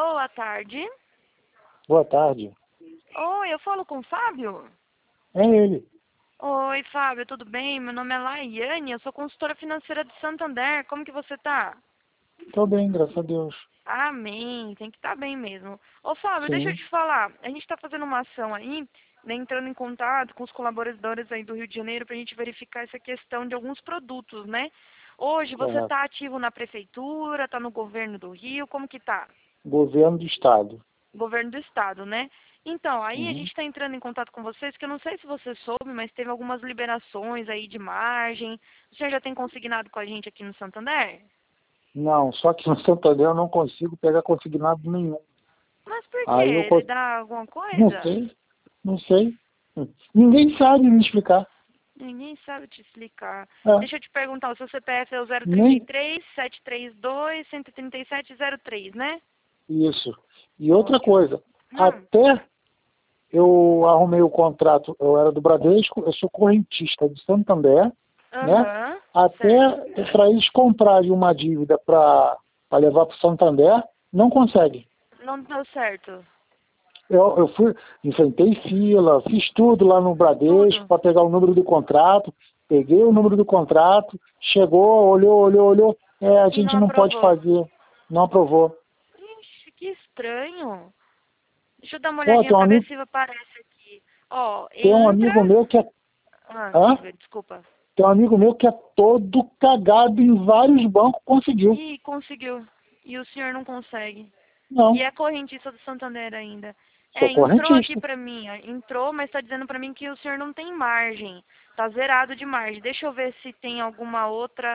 Boa tarde. Boa tarde. Oi, eu falo com o Fábio? É ele. Oi, Fábio, tudo bem? Meu nome é Laiane, eu sou consultora financeira de Santander. Como que você tá? Tô bem, graças a Deus. Amém, tem que estar bem mesmo. Ô, Fábio, deixa eu Sim. te falar. A gente tá fazendo uma ação aí, né, entrando em contato com os colaboradores aí do Rio de Janeiro pra gente verificar essa questão de alguns produtos, né? Hoje você Correto. tá ativo na prefeitura, tá no governo do Rio, como que tá? Governo do Estado. Governo do estado, né? Então, aí a Uhum. gente está entrando em contato com vocês, que eu não sei se você soube, mas teve algumas liberações aí de margem. O senhor já tem consignado com a gente aqui no Santander? Não, só que no Santander eu não consigo pegar consignado nenhum. Mas por quê? Aí eu Ele dá alguma não coisa? sei, não sei. Ninguém sabe me explicar. Ninguém sabe te explicar. É, Deixa eu te perguntar, o seu CPF é o nem 033 732 13703, né? isso. E outra Ótimo. coisa, Hum. até eu arrumei o contrato, eu era do Bradesco, eu sou correntista de Santander, né? Aham. Até Certo. para eles comprarem uma dívida para levar para o Santander, não consegue. Não deu certo. Eu fui, enfrentei fila, fiz tudo lá no Bradesco Tudo. para pegar o número do contrato, peguei o número do contrato, chegou, olhou, a E não gente não pode aprovou. fazer, não aprovou. Ixi, que estranho. Deixa eu dar uma Pô, olhadinha pra ver se aparece aqui. Ó, tem um entra. amigo meu que é, Ah, hã? diga, desculpa. Tem um amigo meu que é todo cagado em vários bancos, conseguiu. Ih, conseguiu. E o senhor não consegue. E Não, é correntista do Santander ainda. sou É, entrou aqui correntista. pra mim. Ó, entrou, mas tá dizendo pra mim que o senhor não tem margem. Tá zerado de margem. Deixa eu ver se tem alguma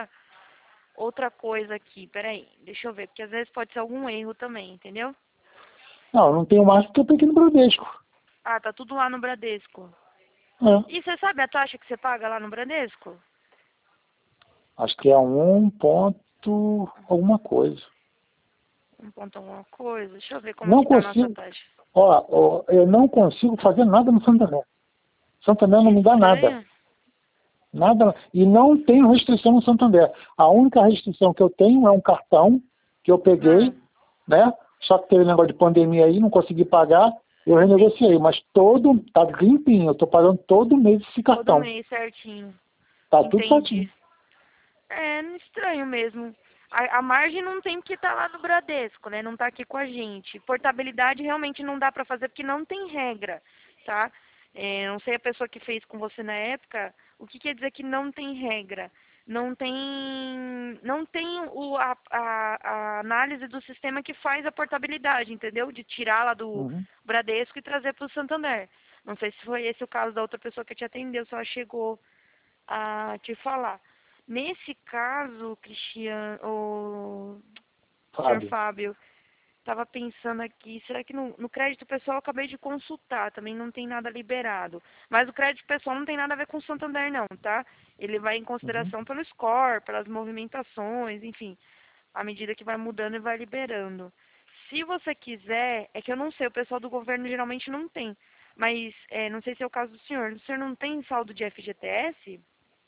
outra coisa aqui. Peraí, deixa eu ver, porque às vezes pode ser algum erro também, entendeu? Não, eu não tenho mais porque eu peguei no Bradesco. Ah, tá tudo lá no Bradesco. É, E você sabe a taxa que você paga lá no Bradesco? acho que é um ponto alguma coisa. Um ponto alguma coisa. Deixa eu ver como Não que tá a nossa consigo, taxa. eu não consigo fazer nada no Santander. Santander Que não me dá nada. estranho. Nada. E não tenho restrição no Santander. A única restrição que eu tenho é um cartão que eu Ah, peguei, né? Só que teve negócio de pandemia aí, não consegui pagar, eu sim. renegociei, mas tá limpinho, eu tô pagando todo mês esse Todo cartão. mês certinho. Tá tudo certinho. Entendi. É estranho mesmo. A margem não tem porque tá lá no Bradesco, né? Não tá aqui com a gente. Portabilidade realmente não dá pra fazer porque não tem regra, tá? É, não sei a pessoa que fez com você na época, o que quer dizer que não tem regra? Não tem a análise do sistema que faz a portabilidade, entendeu? De tirar lá do Uhum. Bradesco e trazer para o Santander. Não sei se foi esse o caso da outra pessoa que te atendeu, se ela chegou a te falar. Nesse caso, Cristiano, o senhor Fábio. Fábio, estava pensando aqui, será que no crédito pessoal eu acabei de consultar, também não tem nada liberado. Mas o crédito pessoal não tem nada a ver com o Santander não, tá? Ele vai em Uhum. consideração pelo score, pelas movimentações, enfim, à medida que vai mudando e vai liberando. Se você quiser, é que eu não sei, o pessoal do governo geralmente não tem, mas não sei se é o caso do senhor. O senhor não tem saldo de FGTS?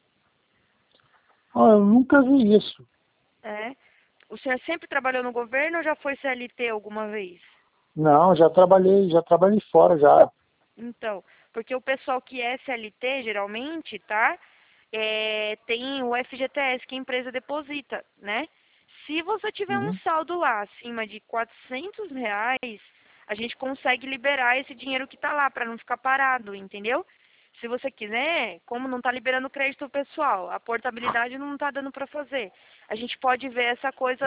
Eu nunca vi isso. É. O senhor sempre trabalhou no governo ou já foi CLT alguma vez? Não, já trabalhei fora já. Então, porque o pessoal que é CLT, geralmente, tá? Tem o FGTS que a empresa deposita, né? Se você tiver um Uhum. saldo lá acima de R$ 400, a gente consegue liberar esse dinheiro que tá lá para não ficar parado, entendeu? Se você quiser, como não tá liberando crédito pessoal, a portabilidade não tá dando para fazer. A gente pode ver essa coisa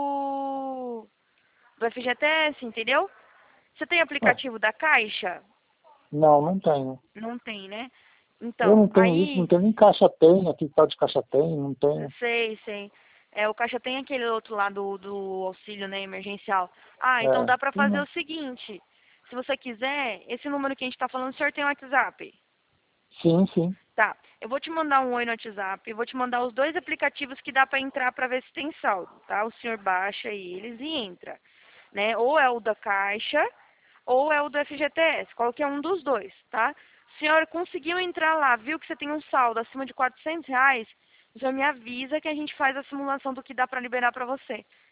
do FGTS, entendeu? Você tem Ah, aplicativo da Caixa? não, não tenho. Não tem, né? Eu Então, não tenho isso, não aí, tenho nem caixa tem, aqui tal de caixa tem, não tenho. sei. O Caixa tem aquele outro lá do auxílio, né, emergencial. Ah, então É, dá pra tem fazer não. o seguinte. Se você quiser, esse número que a gente tá falando, o senhor tem o WhatsApp? Sim, sim. Tá, eu vou te mandar um oi no WhatsApp, eu vou te mandar os dois aplicativos que dá pra entrar pra ver se tem saldo, tá? O senhor baixa eles e entra, né? Ou é o da Caixa, ou é o do FGTS, qualquer um dos dois, tá? O senhor conseguiu entrar lá, viu que você tem um saldo acima de R$ 400, o senhor me avisa que a gente faz a simulação do que dá pra liberar pra você.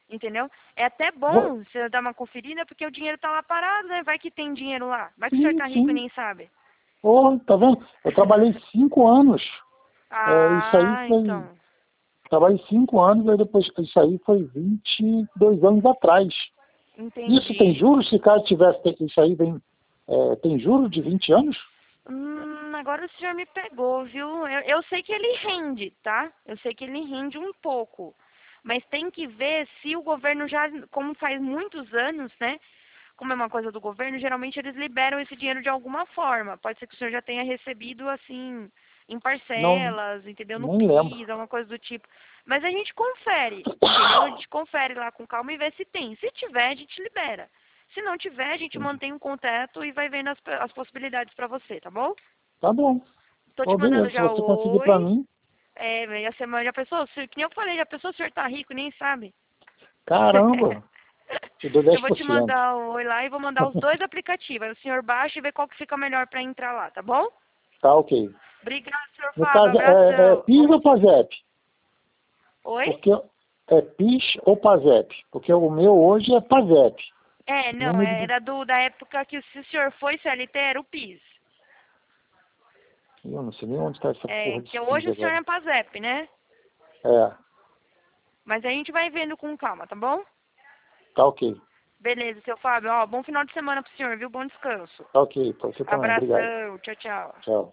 Entendeu? É até Vou- bom você dar uma conferida, porque o dinheiro tá lá parado, né? Vai que tem dinheiro lá. Vai que o senhor Sim, tá rico e sim. nem sabe. Oh, tá vendo? Eu trabalhei 5 anos. Isso aí Ah, foi. então. Trabalhei 5 anos, aí depois isso aí foi 22 anos atrás. Isso tem Entendi. juros? Se caso tivesse, isso aí vem, tem juros de 20 anos? Agora o senhor me pegou, viu? Eu sei que ele rende, tá? Eu sei que ele rende um pouco. Mas tem que ver se o governo já, como faz muitos anos, né? Como é uma coisa do governo, geralmente eles liberam esse dinheiro de alguma forma. Pode ser que o senhor já tenha recebido, assim, em Não, parcelas, entendeu? No nem lembro. PIS, alguma coisa do tipo. Mas a gente confere, entendeu? A gente confere lá com calma e vê se tem. Se tiver, a gente libera. Se não tiver, a gente Entendi. mantém um contato e vai vendo as possibilidades pra você, tá bom? Tá bom. Tô te Oh, mandando beleza. Se já você o conseguir para oi. mim, É, e a semana já pensou? Que nem eu falei, já pensou o senhor tá rico e nem sabe? caramba, te dou Eu vou te 10%. mandar o oi lá e vou mandar os dois aplicativos. Aí o senhor baixa e vê qual que fica melhor pra entrar lá, tá bom? Tá ok. Obrigada, senhor No Fábio. caso, é Abração. PIS ou PASEP? Oi? Porque é PIS ou PASEP? Porque o meu hoje é PASEP. É, não, Número de... era da época que se o senhor foi CLT era o PIS. Eu não sei nem onde está essa É, porra que desse PIS hoje o senhor agora. é PASEP, né? É, Mas a gente vai vendo com calma, tá bom? tá ok. Beleza, seu Fábio. Ó, bom final de semana pro senhor, viu? Bom descanso. Tá ok, pra você também. Obrigado. Abração. Tchau, tchau. Tchau.